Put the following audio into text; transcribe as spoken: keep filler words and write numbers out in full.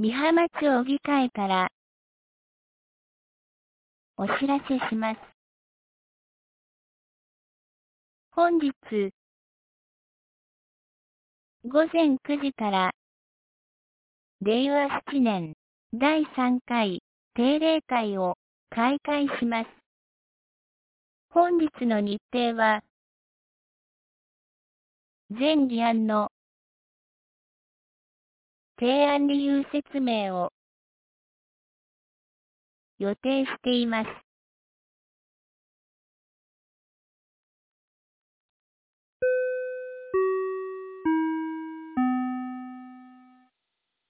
美浜町議会からお知らせします。本日ごぜんくじかられいわななねんだいさんかい定例会を開会します。本日の日程は全議案の提案理由説明を予定しています。